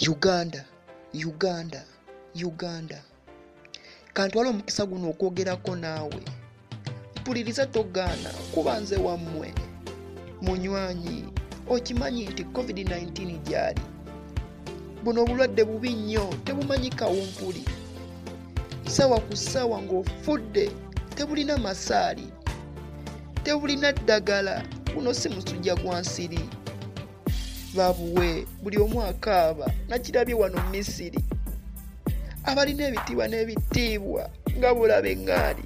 Uganda. Kantwala omukisa guno okwogerako naawe. Mpuliriza togaana kuba nze wammwe. Munywanyi, okimanyi nti COVID-19 gyali. Buno obulwadde bubi nnyo, tebumanyi kawumpuli. Sawa ku sawa ng'ofudde, tebulina masaali. Tebulina ddagala, buno si musujja gwa nsiri. Babuwe, buli omu akaaba, nakirabye wano Misiri. Abalina ebitiibwa n'ebitiibwa nga bulaba eŋŋaali.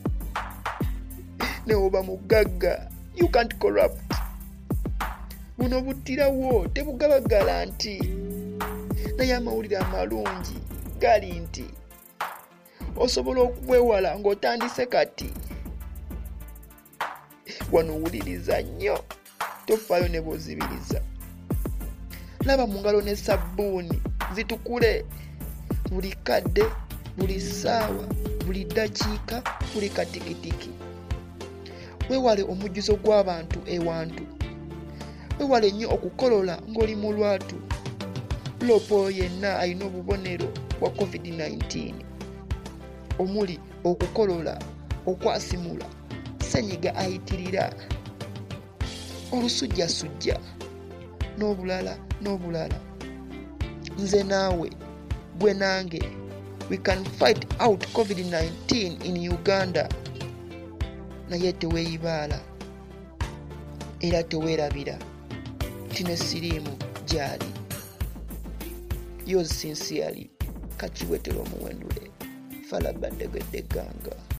Ne oba mugagga, you can't corrupt. Buno buttirawo tebugabagala nti. Naye amawulire amalungi gali nti osobola okubwewala ng'otandise kati. Wano wuliriza nnyo, tofaayo ne bw'ozibiriza. Laba mu ngalo ne sabbuuni zitukule. Buli kadde, buli ssaawa, buli ddakiika, buli katikitiki. Weewale omujjuzo gw'abantu ewantu. Weewale nnyo okukolola ng'oli mu lwatu. Lopo yenna alina obubonero bwa COVID-19. Omuli okukolola, okwasimula, ssenyiga ayitirira, olusujjasujja, n'obulala. Nze naawe, gwe nange, we can fight out COVID-19 in Uganda. Naye teweeyibaala era teweerabira tine siriimu gyali. Yours sincerely, Kachiwetero Muwendule, Falabandegedde Ganga.